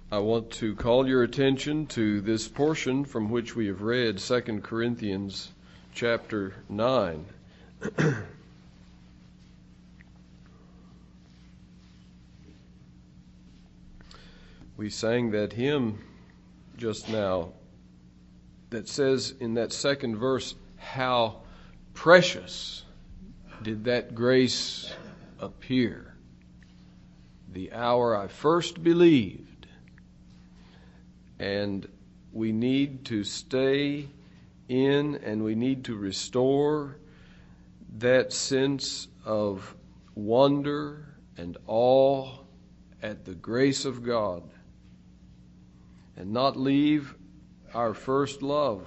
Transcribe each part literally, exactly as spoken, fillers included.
I want to call your attention to this portion from which we have read, Second Corinthians chapter nine. We sang that hymn just now that says in that second verse, how precious did that grace appear the hour I first believed. And we need to stay in and we need to restore that sense of wonder and awe at the grace of God and not leave our first love.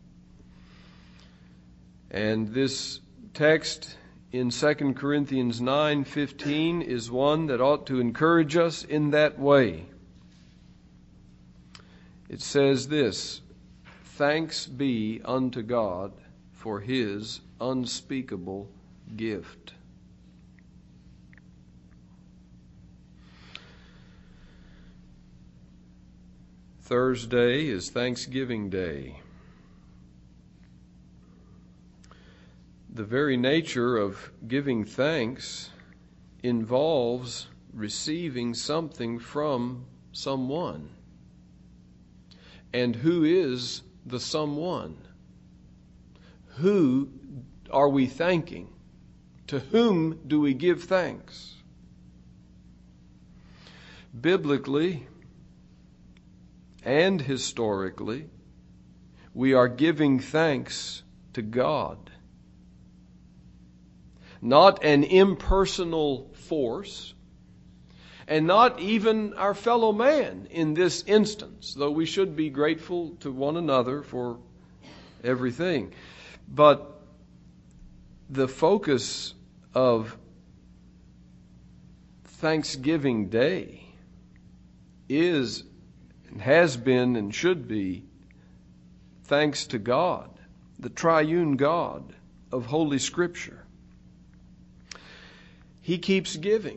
And this text in Second Corinthians nine fifteen is one that ought to encourage us in that way. It says this, "Thanks be unto God for His unspeakable gift." Thursday is Thanksgiving Day. The very nature of giving thanks involves receiving something from someone. And who is the someone? Who are we thanking? To whom do we give thanks? Biblically and historically, we are giving thanks to God. Not an impersonal force, and not even our fellow man in this instance, though we should be grateful to one another for everything. But the focus of Thanksgiving Day is and has been and should be thanks to God, the triune God of Holy Scripture. He keeps giving,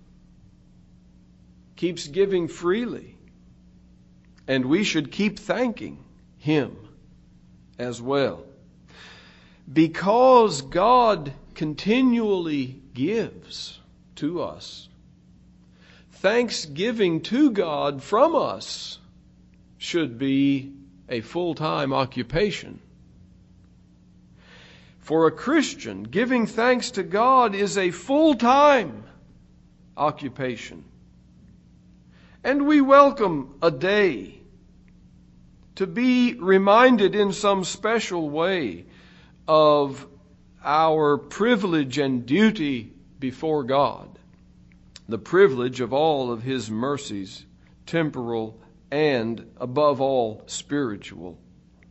keeps giving freely, and we should keep thanking Him as well. Because God continually gives to us, thanksgiving to God from us should be a full-time occupation. For a Christian, giving thanks to God is a full-time occupation. And we welcome a day to be reminded in some special way of our privilege and duty before God. The privilege of all of His mercies, temporal and, above all, spiritual.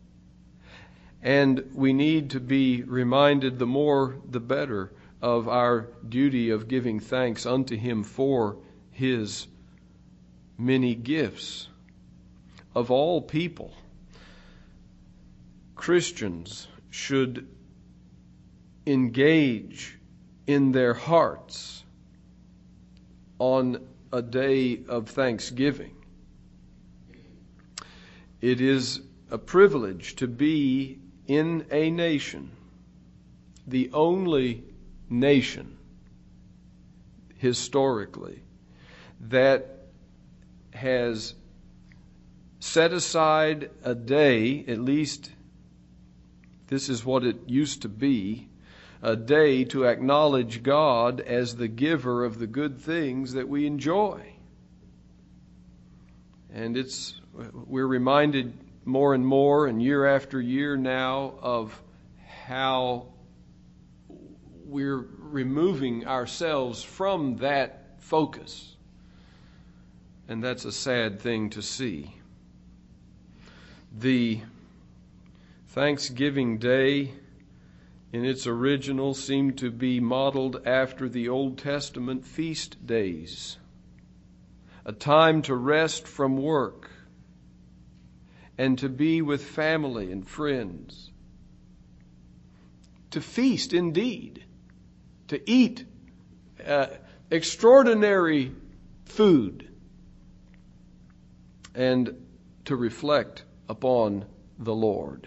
And we need to be reminded, the more the better, of our duty of giving thanks unto Him for His many gifts. Of all people, Christians should engage in their hearts on a day of thanksgiving. It is a privilege to be in a nation, the only nation historically that has set aside a day, at least this is what it used to be, a day to acknowledge God as the giver of the good things that we enjoy. And it's we're reminded more and more and year after year now of how we're removing ourselves from that focus. And that's a sad thing to see. The Thanksgiving Day in its original seemed to be modeled after the Old Testament feast days, a time to rest from work and to be with family and friends, to feast indeed, to eat uh, extraordinary food and to reflect upon the Lord.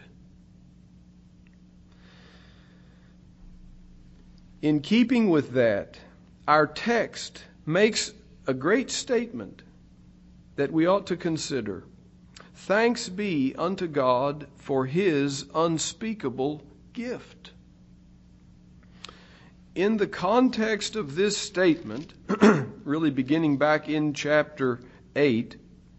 In keeping with that, our text makes a great statement that we ought to consider. Thanks be unto God for His unspeakable gift. In the context of this statement, really beginning back in chapter eight,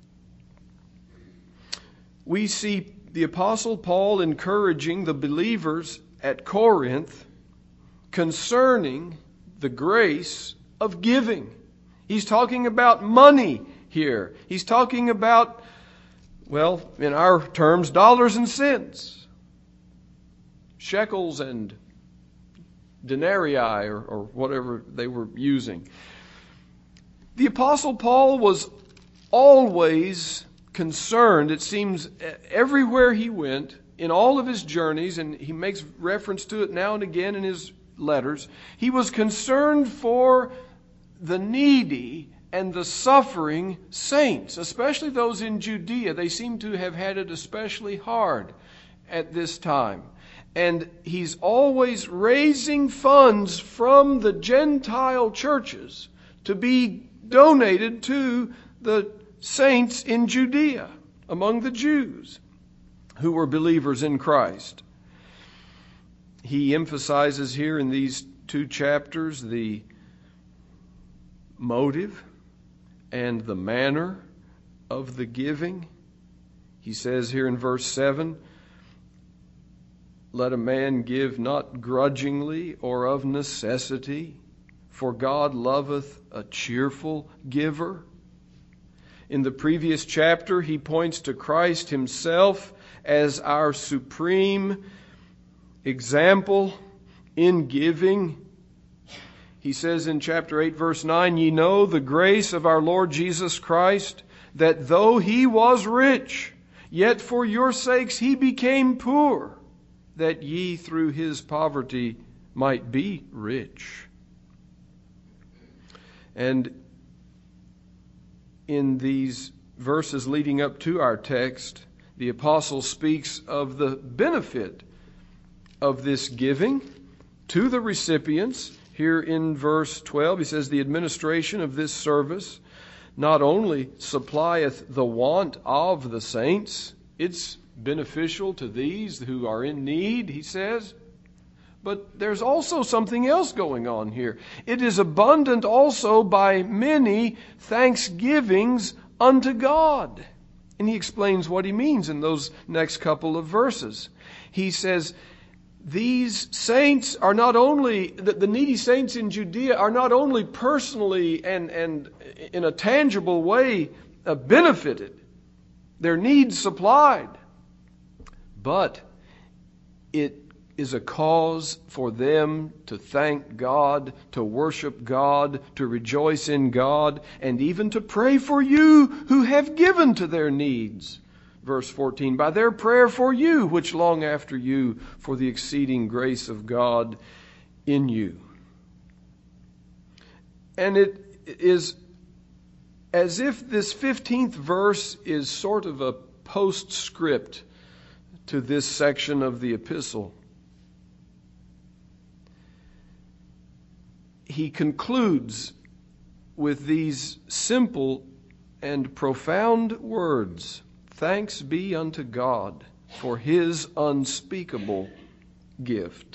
we see the Apostle Paul encouraging the believers at Corinth concerning the grace of giving. He's talking about money here. He's talking about, well, in our terms, dollars and cents, shekels and denarii, or, or whatever they were using. The Apostle Paul was always concerned, it seems, everywhere he went, in all of his journeys, and he makes reference to it now and again in his letters, he was concerned for the needy and the suffering saints, especially those in Judea. They seem to have had it especially hard at this time. And he's always raising funds from the Gentile churches to be donated to the saints in Judea, among the Jews who were believers in Christ. He emphasizes here in these two chapters the motive and the manner of the giving. He says here in verse seven, let a man give not grudgingly or of necessity, for God loveth a cheerful giver. In the previous chapter, he points to Christ himself as our supreme example in giving. He says in chapter eight, verse nine, ye know the grace of our Lord Jesus Christ, that though he was rich, yet for your sakes he became poor, that ye through his poverty might be rich. And in these verses leading up to our text, the apostle speaks of the benefit of this giving to the recipients. Here in verse twelve, he says, the administration of this service not only supplieth the want of the saints, it's beneficial to these who are in need, he says, but there's also something else going on here. It is abundant also by many thanksgivings unto God. And he explains what he means in those next couple of verses. He says, these saints are not only, the, the needy saints in Judea are not only personally and, and in a tangible way uh, benefited, their needs supplied, but it is a cause for them to thank God, to worship God, to rejoice in God, and even to pray for you who have given to their needs. Verse fourteen, by their prayer for you, which long after you for the exceeding grace of God in you. And it is as if this fifteenth verse is sort of a postscript to this section of the epistle. He concludes with these simple and profound words. Thanks be unto God for his unspeakable gift.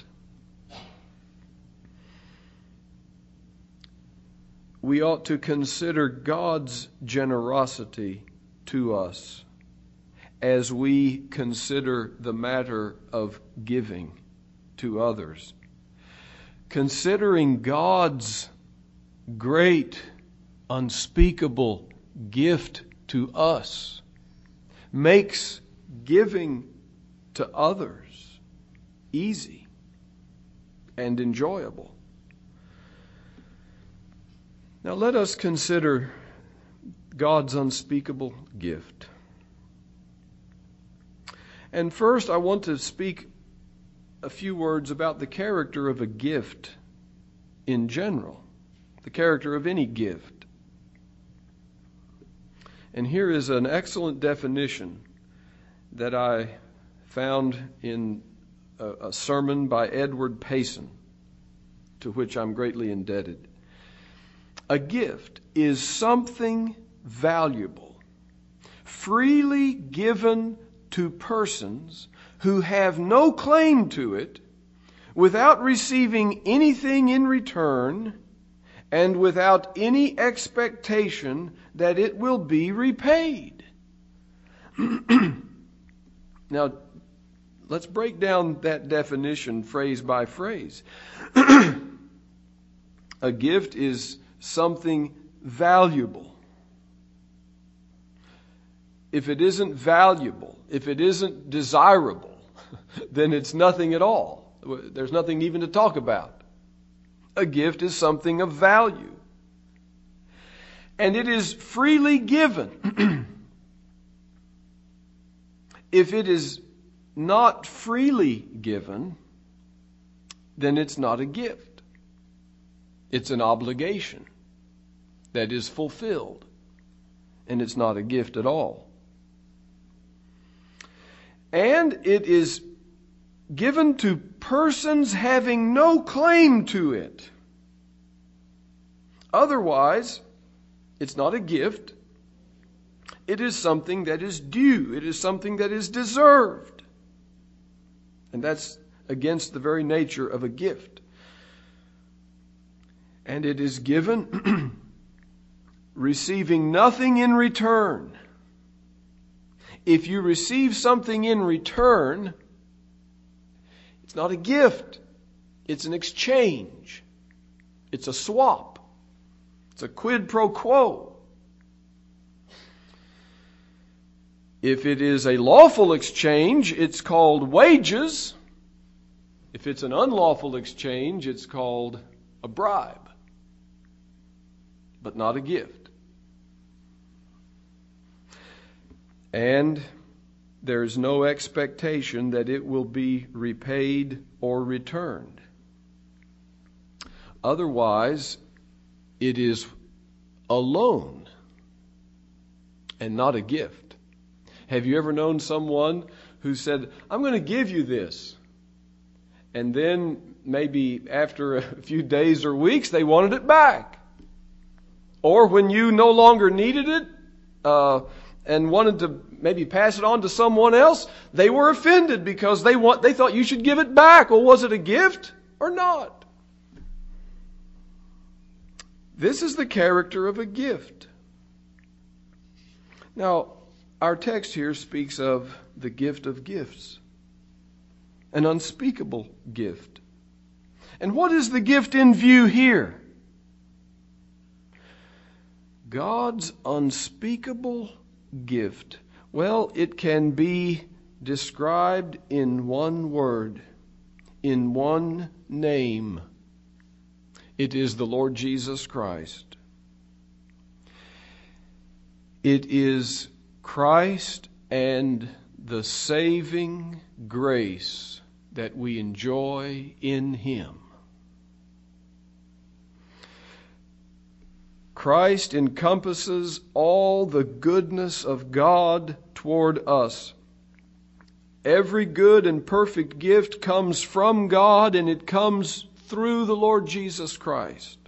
We ought to consider God's generosity to us as we consider the matter of giving to others. Considering God's great, unspeakable gift to us makes giving to others easy and enjoyable. Now let us consider God's unspeakable gift. And first I want to speak a few words about the character of a gift in general, the character of any gift. And here is an excellent definition that I found in a, a sermon by Edward Payson, to which I'm greatly indebted. A gift is something valuable, freely given to persons who have no claim to it, without receiving anything in return, and without any expectation that it will be repaid. Now, let's break down that definition phrase by phrase. A gift is something valuable. If it isn't valuable, if it isn't desirable, then it's nothing at all. There's nothing even to talk about. A gift is something of value. And it is freely given. If it is not freely given, then it's not a gift. It's an obligation that is fulfilled. And it's not a gift at all. And it is given to persons having no claim to it. Otherwise, it's not a gift. It is something that is due. It is something that is deserved. And that's against the very nature of a gift. And it is given receiving nothing in return. If you receive something in return, it's not a gift. It's an exchange. It's a swap. It's a quid pro quo. If it is a lawful exchange, it's called wages. If it's an unlawful exchange, it's called a bribe, but not a gift. And there's no expectation that it will be repaid or returned. Otherwise, it is a loan and not a gift. Have you ever known someone who said, I'm going to give you this, and then maybe after a few days or weeks they wanted it back? Or when you no longer needed it uh, and wanted to maybe pass it on to someone else, they were offended because they want they thought you should give it back. Well, was it a gift or not? This is the character of a gift. Now, our text here speaks of the gift of gifts, an unspeakable gift. And what is the gift in view here? God's unspeakable gift. Well, it can be described in one word, in one name. It is the Lord Jesus Christ. It is Christ and the saving grace that we enjoy in Him. Christ encompasses all the goodness of God toward us. Every good and perfect gift comes from God, and it comes through the Lord Jesus Christ.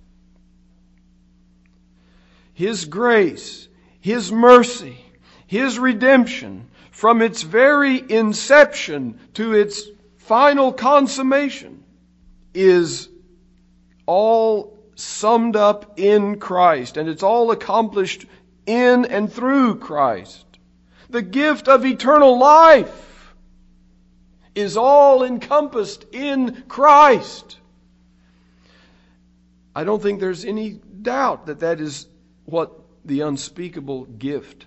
His grace, His mercy, His redemption, from its very inception to its final consummation, is all summed up in Christ, and it's all accomplished in and through Christ. The gift of eternal life is all encompassed in Christ. I don't think there's any doubt that that is what the unspeakable gift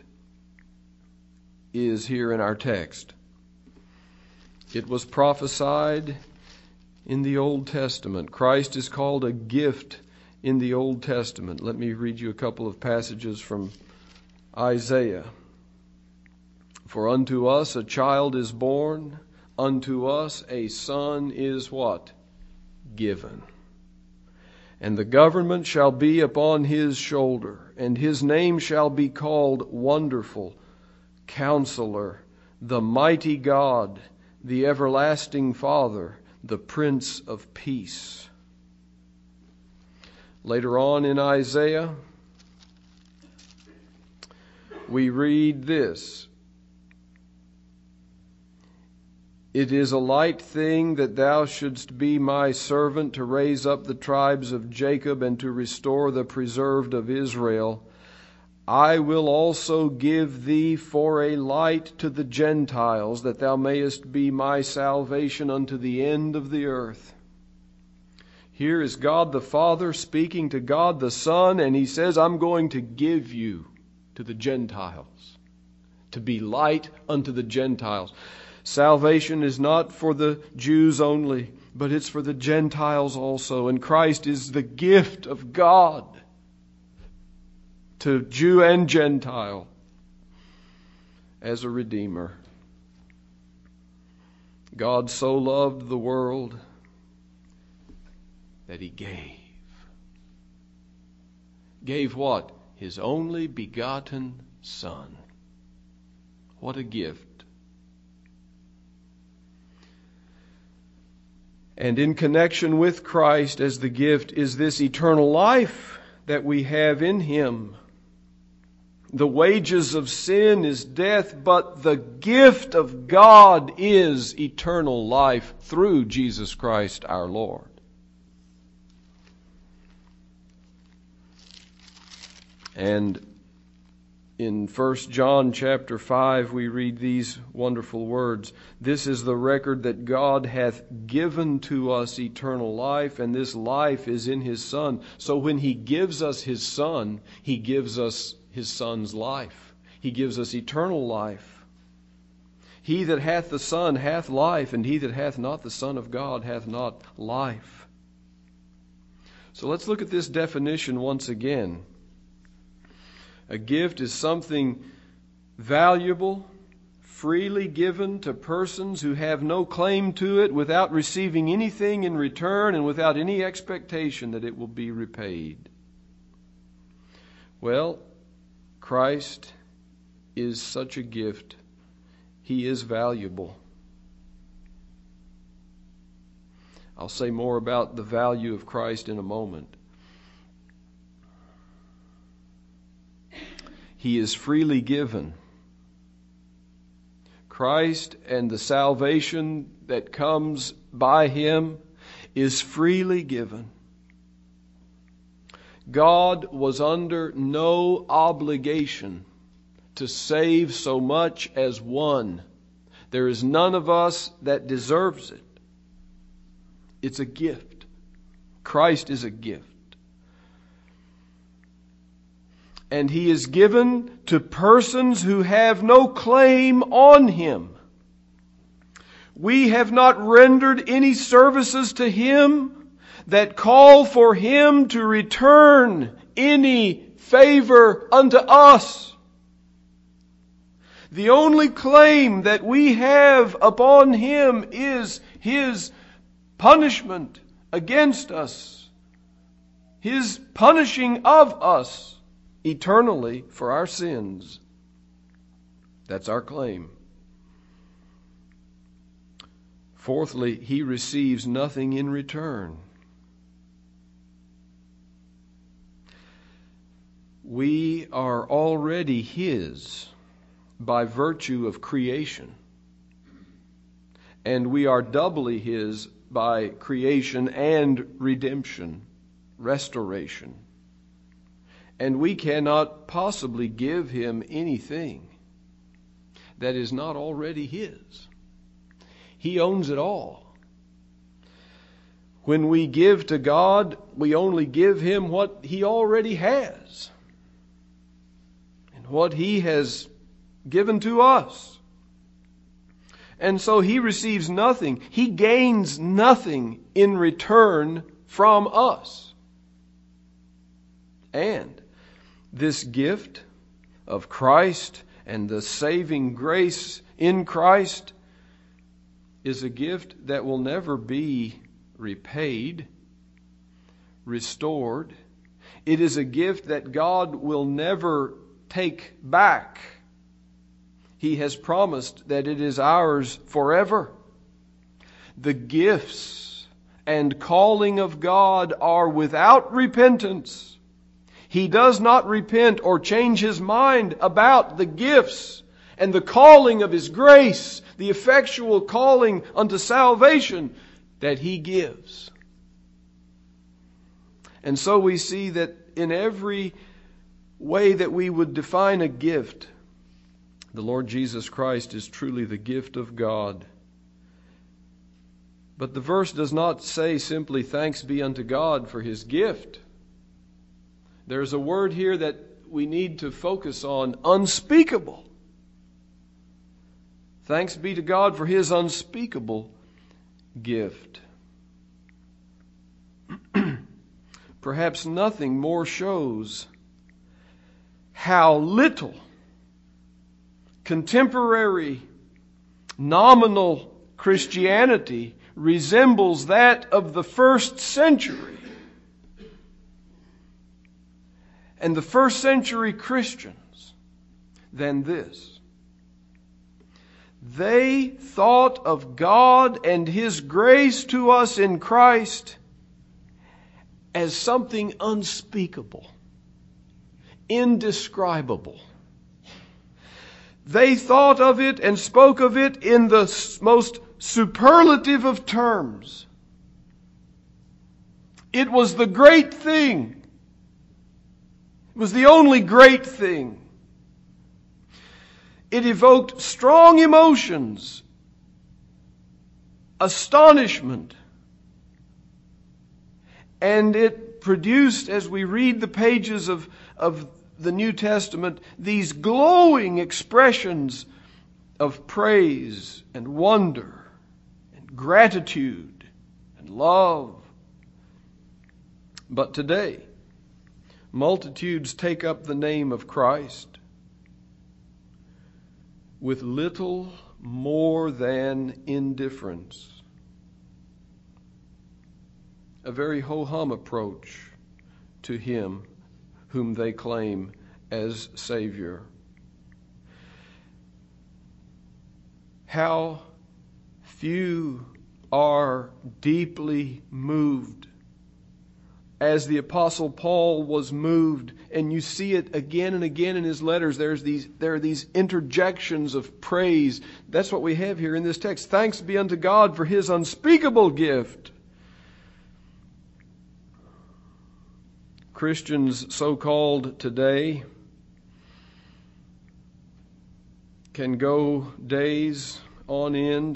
is here in our text. It was prophesied in the Old Testament. Christ is called a gift in the Old Testament. Let me read you a couple of passages from Isaiah. For unto us a child is born, unto us a son is what? Given. And the government shall be upon his shoulder, and his name shall be called Wonderful, Counselor, the Mighty God, the Everlasting Father, the Prince of Peace. Later on in Isaiah, we read this: It is a light thing that thou shouldst be my servant to raise up the tribes of Jacob and to restore the preserved of Israel. I will also give thee for a light to the Gentiles, that thou mayest be my salvation unto the end of the earth. Here is God the Father speaking to God the Son, and he says, I'm going to give you to the Gentiles, to be light unto the Gentiles. Salvation is not for the Jews only, but it's for the Gentiles also. And Christ is the gift of God to Jew and Gentile as a Redeemer. God so loved the world that he gave. Gave what? His only begotten Son. What a gift. And in connection with Christ as the gift is this eternal life that we have in him. The wages of sin is death, but the gift of God is eternal life through Jesus Christ our Lord. And in First John chapter five, we read these wonderful words. This is the record that God hath given to us eternal life, and this life is in his Son. So when he gives us his Son, he gives us his Son's life. He gives us eternal life. He that hath the Son hath life, and he that hath not the Son of God hath not life. So let's look at this definition once again. A gift is something valuable, freely given to persons who have no claim to it, without receiving anything in return and without any expectation that it will be repaid. Well, Christ is such a gift. He is valuable. I'll say more about the value of Christ in a moment. He is freely given. Christ and the salvation that comes by him is freely given. God was under no obligation to save so much as one. There is none of us that deserves it. It's a gift. Christ is a gift. And he is given to persons who have no claim on him. We have not rendered any services to him that call for him to return any favor unto us. The only claim that we have upon him is his punishment against us, his punishing of us eternally for our sins. That's our claim. Fourthly, he receives nothing in return. We are already his by virtue of creation. And we are doubly his by creation and redemption, restoration. And we cannot possibly give him anything that is not already his. He owns it all. When we give to God, we only give him what he already has and what he has given to us. And so he receives nothing. He gains nothing in return from us. And this gift of Christ and the saving grace in Christ is a gift that will never be repaid. restored. It is a gift that God will never take back. He has promised that it is ours forever. The gifts and calling of God are without repentance. He does not repent or change His mind about the gifts and the calling of His grace, the effectual calling unto salvation that He gives. And so we see that in every way that we would define a gift, the Lord Jesus Christ is truly the gift of God. But the verse does not say simply, "Thanks be unto God for His gift." There's a word here that we need to focus on: unspeakable. Thanks be to God for His unspeakable gift. Perhaps nothing more shows how little contemporary nominal Christianity resembles that of the first century. And the first century Christians than this. They thought of God and His grace to us in Christ as something unspeakable, indescribable. They thought of it and spoke of it in the most superlative of terms. It was the great thing. It was the only great thing. It evoked strong emotions, astonishment, and it produced, as we read the pages of, of the New Testament, these glowing expressions of praise and wonder and gratitude and love. But today, multitudes take up the name of Christ with little more than indifference. A very ho-hum approach to Him whom they claim as Savior. How few are deeply moved as the Apostle Paul was moved, and you see it again and again in his letters. There's these, there are these interjections of praise. That's what we have here in this text. Thanks be unto God for His unspeakable gift. Christians, so-called today, can go days on end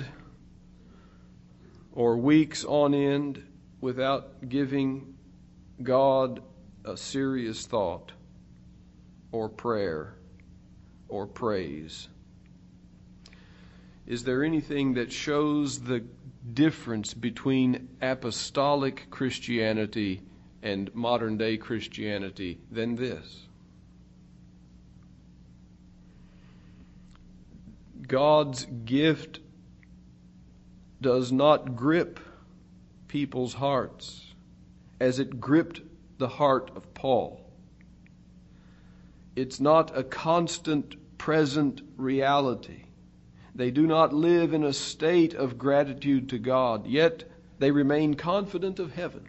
or weeks on end without giving God a serious thought or prayer or praise. Is there anything that shows the difference between apostolic Christianity and modern day Christianity than this? God's gift does not grip people's hearts as it gripped the heart of Paul. It's not a constant present reality. They do not live in a state of gratitude to God, yet they remain confident of heaven.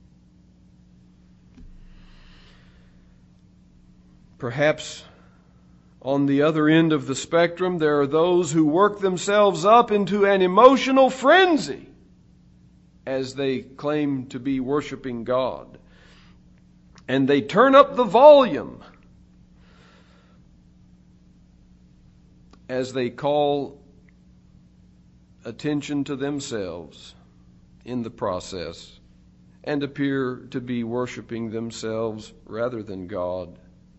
Perhaps on the other end of the spectrum, there are those who work themselves up into an emotional frenzy as they claim to be worshiping God. And they turn up the volume as they call attention to themselves in the process and appear to be worshiping themselves rather than God.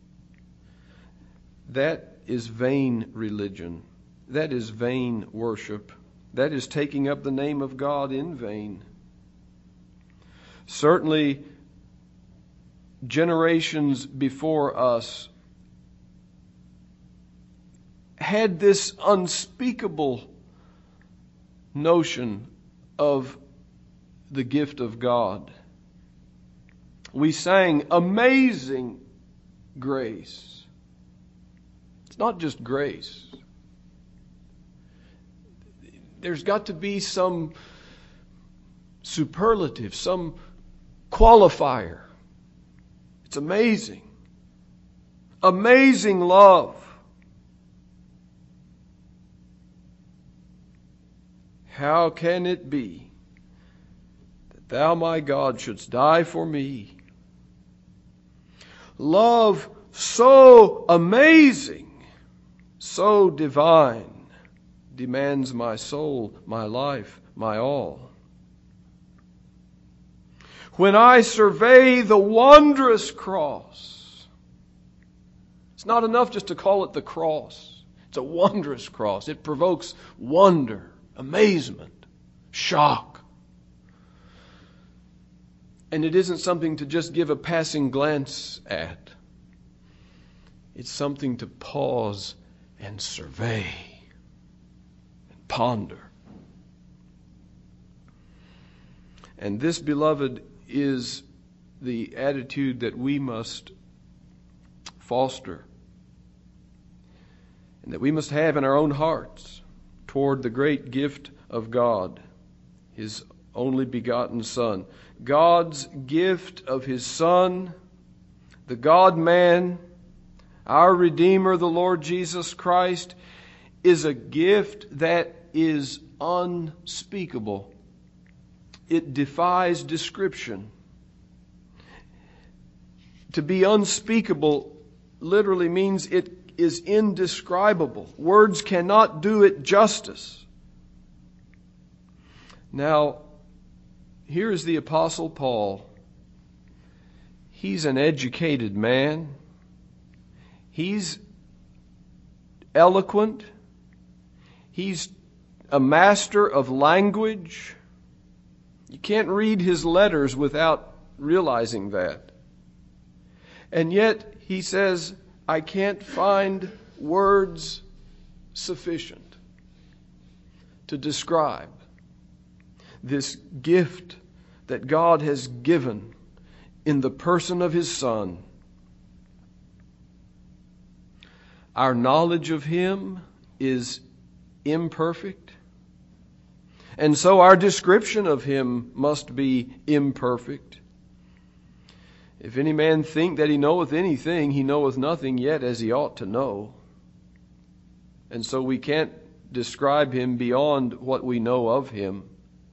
That is vain religion. That is vain worship. That is taking up the name of God in vain. Certainly, generations before us had this unspeakable notion of the gift of God. We sang Amazing Grace. It's not just grace. There's got to be some superlative, some qualifier. It's amazing. Amazing love. How can it be that thou, my God, shouldst die for me? Love so amazing, so divine, demands my soul, my life, my all. When I survey the wondrous cross, it's not enough just to call it the cross. It's a wondrous cross. It provokes wonder, amazement, shock. And it isn't something to just give a passing glance at. It's something to pause and survey and ponder. And this, beloved, is the attitude that we must foster and that we must have in our own hearts toward the great gift of God, His only begotten Son. God's gift of His Son, the God-man, our Redeemer, the Lord Jesus Christ, is a gift that is unspeakable. It defies description. To be unspeakable literally means it is indescribable. Words cannot do it justice. Now, here is the Apostle Paul. He's an educated man. He's eloquent. He's a master of language. You can't read his letters without realizing that. And yet he says, I can't find words sufficient to describe this gift that God has given in the person of His Son. Our knowledge of Him is imperfect, and so our description of Him must be imperfect. If any man think that he knoweth anything, he knoweth nothing yet as he ought to know. And so we can't describe Him beyond what we know of Him.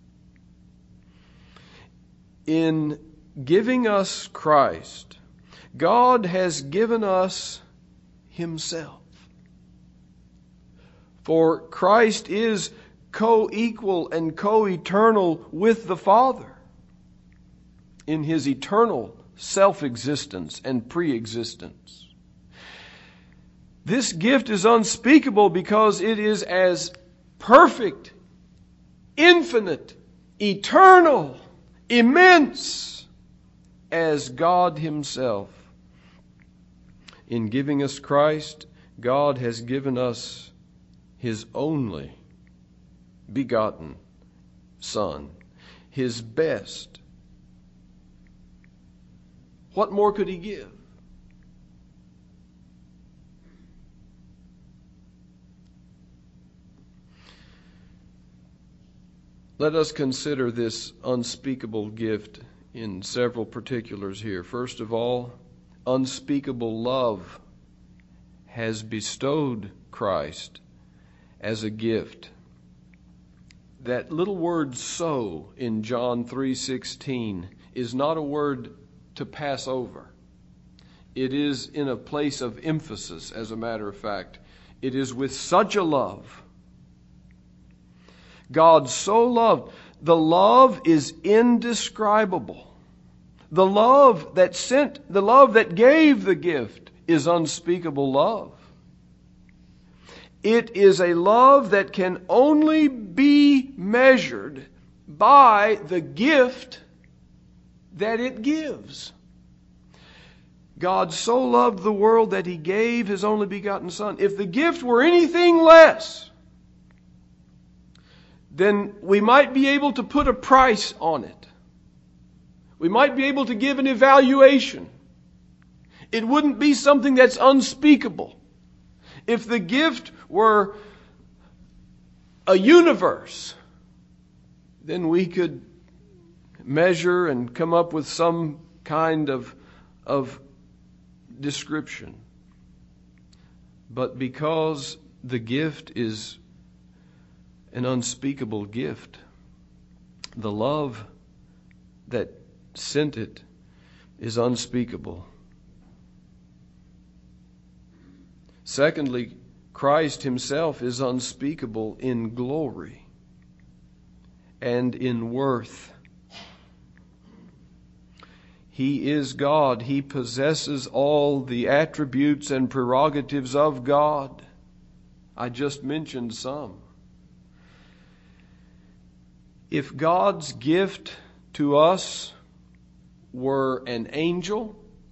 In giving us Christ, God has given us Himself. For Christ is co-equal and co-eternal with the Father in His eternal self-existence and pre-existence. This gift is unspeakable because it is as perfect, infinite, eternal, immense as God Himself. In giving us Christ, God has given us His only begotten Son, His best. What more could He give? Let us consider this unspeakable gift in several particulars here. First of all, unspeakable love has bestowed Christ as a gift. That little word "so" in John three sixteen is not a word to pass over. It is in a place of emphasis, as a matter of fact. It is with such a love. God so loved. The love is indescribable. The love that sent, the love that gave the gift is unspeakable love. It is a love that can only be measured by the gift that it gives. God so loved the world that He gave His only begotten Son. If the gift were anything less, then we might be able to put a price on it. We might be able to give an evaluation. It wouldn't be something that's unspeakable. If the gift were a universe, then we could measure and come up with some kind of, of description. But because the gift is an unspeakable gift, the love that sent it is unspeakable. Secondly, Christ himself is unspeakable in glory and in worth. He is God. He possesses all the attributes and prerogatives of God. I just mentioned some. If God's gift to us were an angel,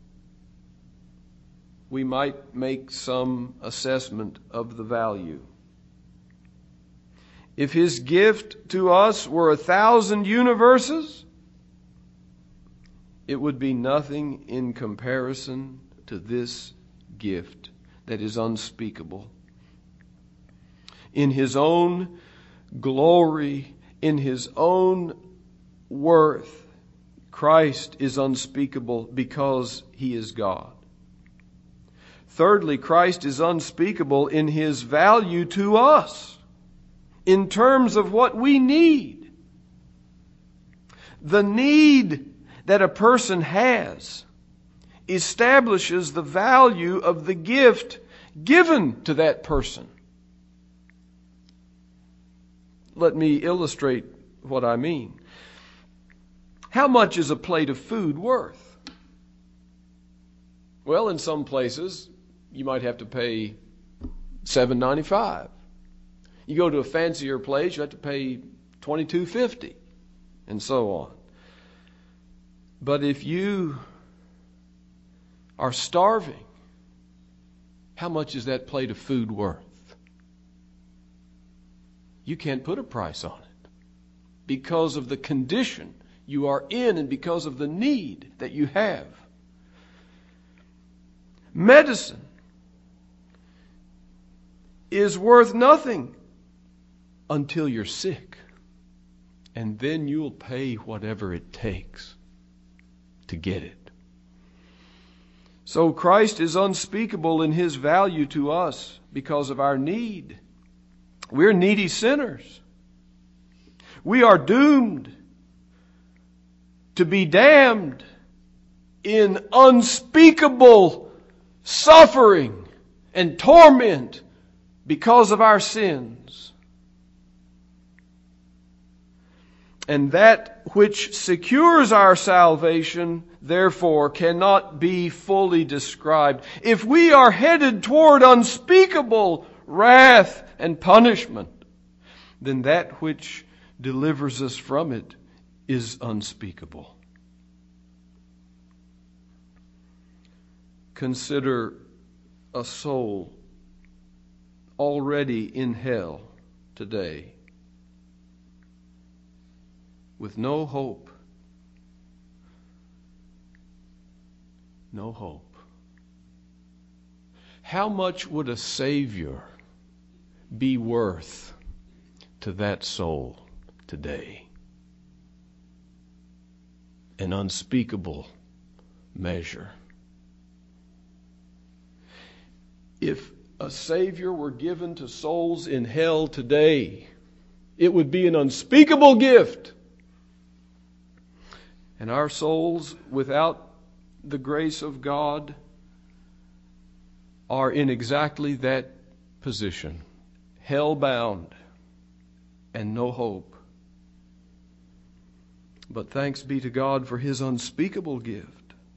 we might make some assessment of the value. If his gift to us were a thousand universes, it would be nothing in comparison to this gift that is unspeakable. In his own glory, in his own worth, Christ is unspeakable because he is God. Thirdly, Christ is unspeakable in his value to us in terms of what we need. The need that a person has establishes the value of the gift given to that person. Let me illustrate what I mean. How much is a plate of food worth? Well, in some places, you might have to pay seven ninety-five. You go to a fancier place, you have to pay twenty-two fifty, and so on. But if you are starving, how much is that plate of food worth? You can't put a price on it because of the condition you are in and because of the need that you have. Medicine is worth nothing until you're sick, and then you'll pay whatever it takes to get it. So Christ is unspeakable in his value to us because of our need. We're needy sinners. We are doomed to be damned in unspeakable suffering and torment because of our sins. And that which secures our salvation, therefore, cannot be fully described. If we are headed toward unspeakable wrath and punishment, then that which delivers us from it is unspeakable. Consider a soul already in hell today with no hope. No hope. How much would a Savior be worth to that soul today? An unspeakable measure. If a Savior were given to souls in hell today, it would be an unspeakable gift. And our souls, without the grace of God, are in exactly that position, hell-bound and no hope. But thanks be to God for his unspeakable gift.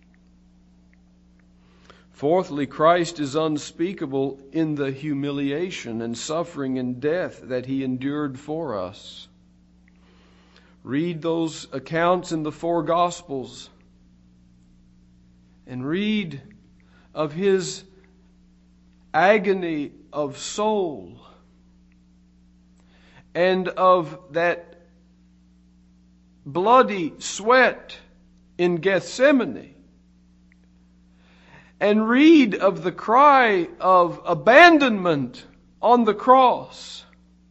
Fourthly, Christ is unspeakable in the humiliation and suffering and death that he endured for us. Read those accounts in the four Gospels and read of his agony of soul and of that bloody sweat in Gethsemane and read of the cry of abandonment on the cross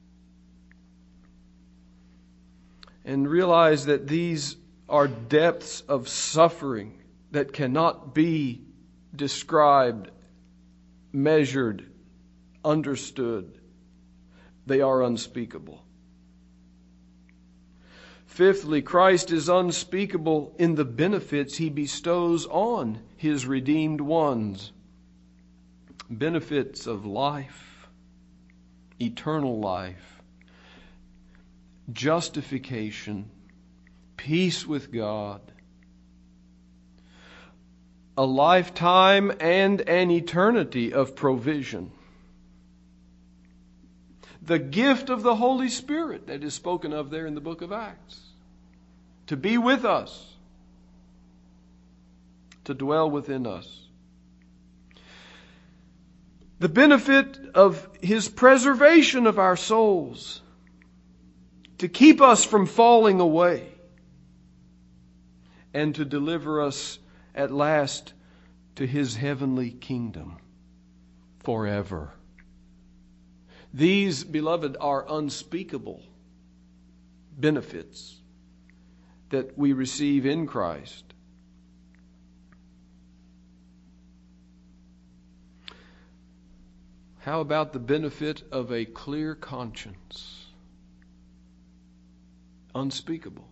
and realize that these are depths of suffering that cannot be described, measured, understood. They are unspeakable. Fifthly, Christ is unspeakable in the benefits He bestows on His redeemed ones. Benefits of life, eternal life, justification, peace with God, a lifetime and an eternity of provision. The gift of the Holy Spirit that is spoken of there in the book of Acts. To be with us. To dwell within us. The benefit of His preservation of our souls. To keep us from falling away. And to deliver us at last to His heavenly kingdom forever. These, beloved, are unspeakable benefits that we receive in Christ. How about the benefit of a clear conscience? Unspeakable.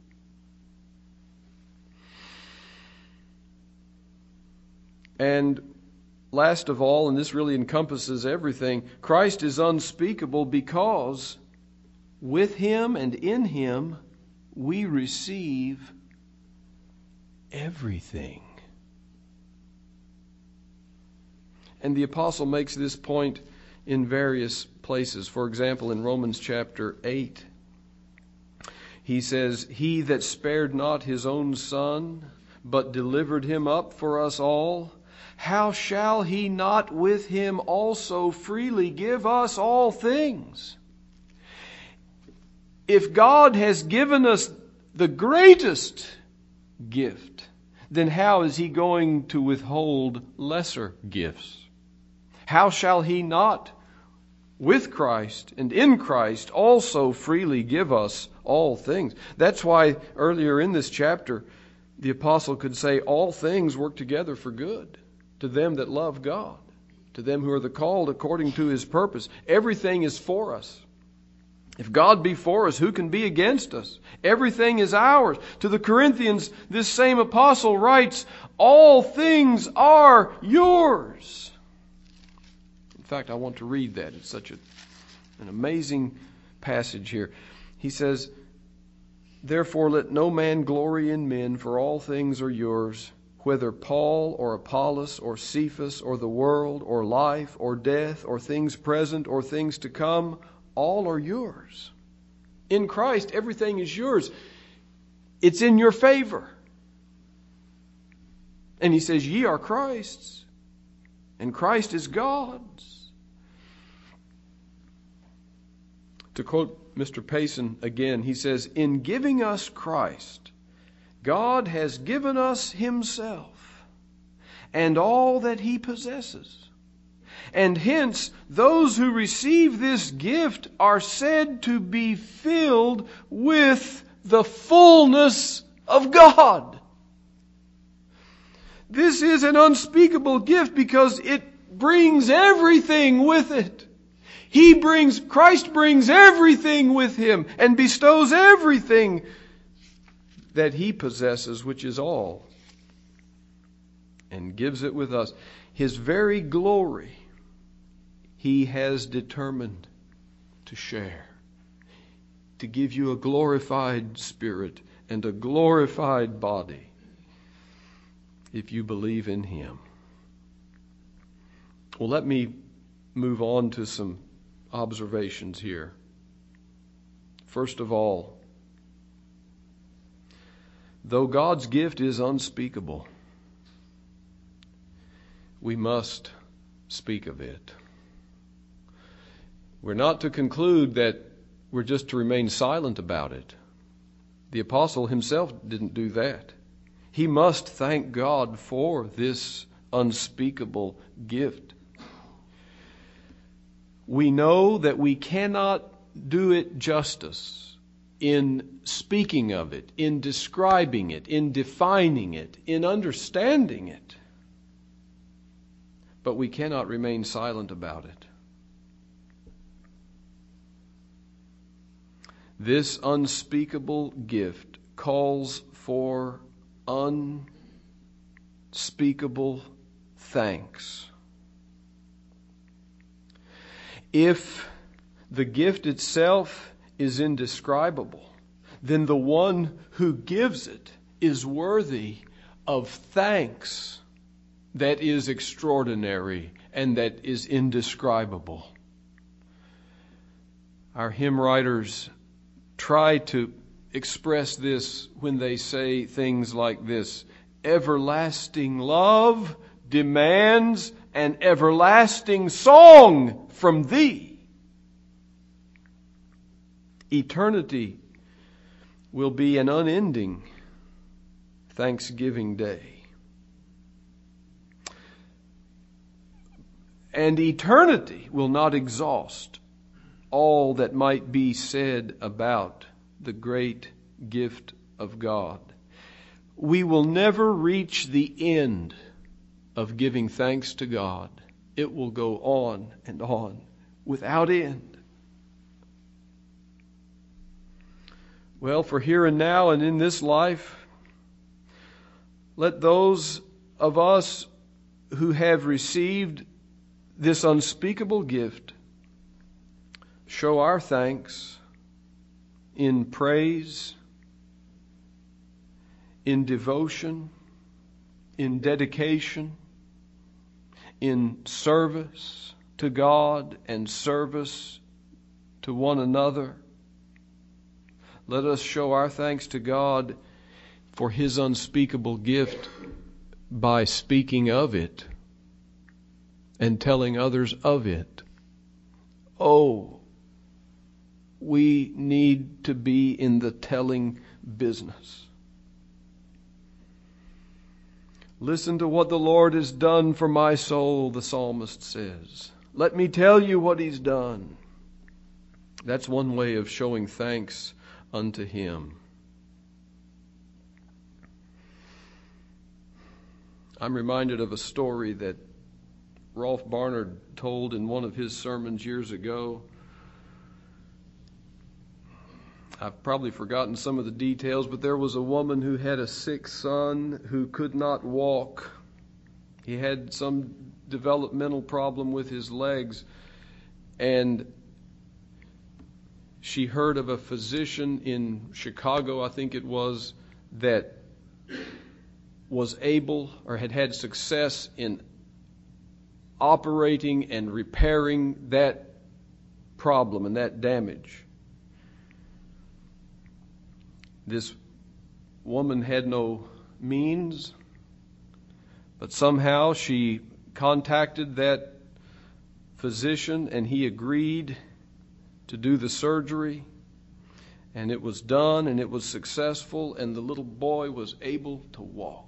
And last of all, and this really encompasses everything, Christ is unspeakable because with Him and in Him we receive everything. And the apostle makes this point in various places. For example, in Romans chapter eight, he says, "He that spared not His own Son, but delivered Him up for us all, how shall He not with Him also freely give us all things?" If God has given us the greatest gift, then how is He going to withhold lesser gifts? How shall He not, with Christ and in Christ, also freely give us all things? That's why earlier in this chapter, the apostle could say, all things work together for good to them that love God, to them who are the called according to His purpose. Everything is for us. If God be for us, who can be against us? Everything is ours. To the Corinthians, this same apostle writes, all things are yours. In fact, I want to read that. It's such a, an amazing passage here. He says, "Therefore let no man glory in men, for all things are yours, whether Paul or Apollos or Cephas or the world or life or death or things present or things to come, all are yours." In Christ, everything is yours. It's in your favor. And he says, ye are Christ's, and Christ is God's. To quote Mister Payson again, he says, in giving us Christ, God has given us Himself and all that He possesses. And hence, those who receive this gift are said to be filled with the fullness of God. This is an unspeakable gift because it brings everything with it. He brings, Christ brings everything with Him and bestows everything that He possesses, which is all, and gives it with us. His very glory He has determined to share, to give you a glorified spirit and a glorified body if you believe in Him. Well, let me move on to some observations here. First of all, though God's gift is unspeakable, we must speak of it. We're not to conclude that we're just to remain silent about it. The apostle himself didn't do that. He must thank God for this unspeakable gift. We know that we cannot do it justice in speaking of it, in describing it, in defining it, in understanding it. But we cannot remain silent about it. This unspeakable gift calls for unspeakable thanks. If the gift itself is indescribable, then the one who gives it is worthy of thanks that is extraordinary and that is indescribable. Our hymn writers try to express this when they say things like this: everlasting love demands an everlasting song from thee. Eternity will be an unending Thanksgiving Day. And eternity will not exhaust all that might be said about the great gift of God. We will never reach the end of giving thanks to God. It will go on and on without end. Well, for here and now and in this life, let those of us who have received this unspeakable gift show our thanks in praise, in devotion, in dedication, in service to God and service to one another. Let us show our thanks to God for His unspeakable gift by speaking of it and telling others of it. Oh, we need to be in the telling business. Listen to what the Lord has done for my soul, the psalmist says. Let me tell you what He's done. That's one way of showing thanks unto Him. I'm reminded of a story that Rolf Barnard told in one of his sermons years ago. I've probably forgotten some of the details, but there was a woman who had a sick son who could not walk. He had some developmental problem with his legs, and she heard of a physician in Chicago, I think it was, that was able or had had success in operating and repairing that problem and that damage. This woman had no means, but somehow she contacted that physician and he agreed to do the surgery, and it was done and it was successful, and the little boy was able to walk.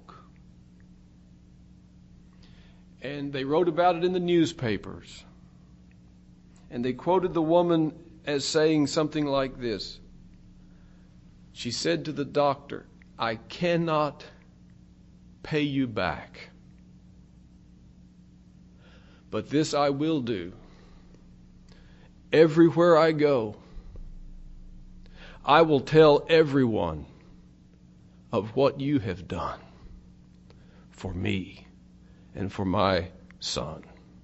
And they wrote about it in the newspapers. And they quoted the woman as saying something like this. She said to the doctor, "I cannot pay you back, but this I will do. Everywhere I go, I will tell everyone of what you have done for me and for my son."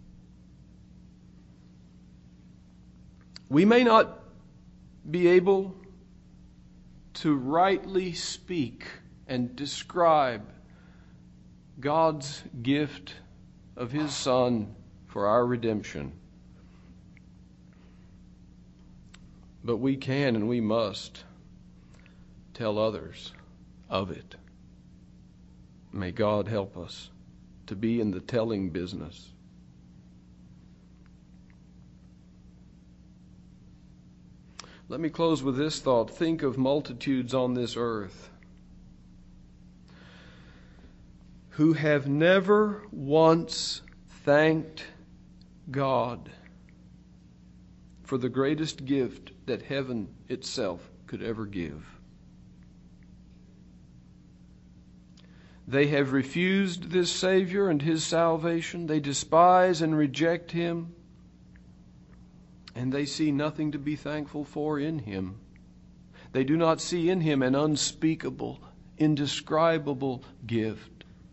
We may not be able to rightly speak and describe God's gift of His Son for our redemption, but we can and we must tell others of it. May God help us to be in the telling business. Let me close with this thought. Think of multitudes on this earth. who have never once thanked God for the greatest gift that heaven itself could ever give. They have refused this Savior and His salvation. They despise and reject Him. And they see nothing to be thankful for in Him. They do not see in Him an unspeakable, indescribable gift.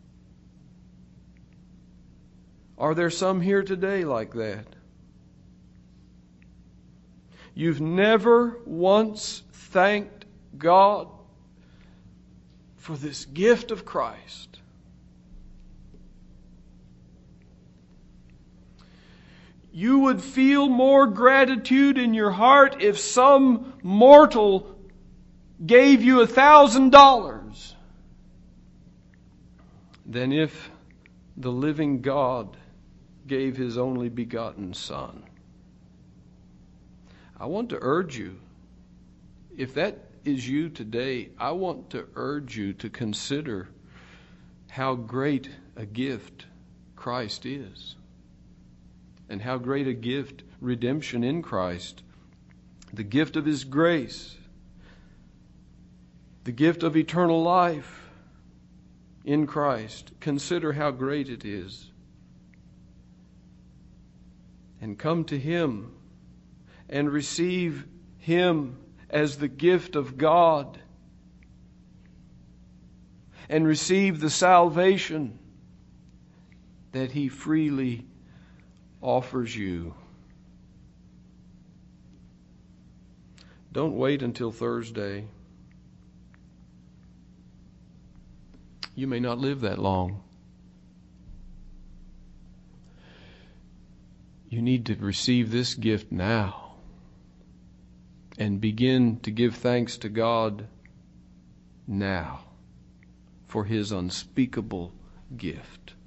Are there some here today like that? You've never once thanked God for this gift of Christ. You would feel more gratitude in your heart if some mortal gave you a thousand dollars than if the living God gave His only begotten Son. I want to urge you, if that is you today, I want to urge you to consider how great a gift Christ is, and how great a gift redemption in Christ, the gift of His grace, the gift of eternal life in Christ. Consider how great it is. And come to Him and receive Him as the gift of God, and receive the salvation that He freely offers you. Don't wait until Thursday. You may not live that long. You need to receive this gift now and begin to give thanks to God now for His unspeakable gift.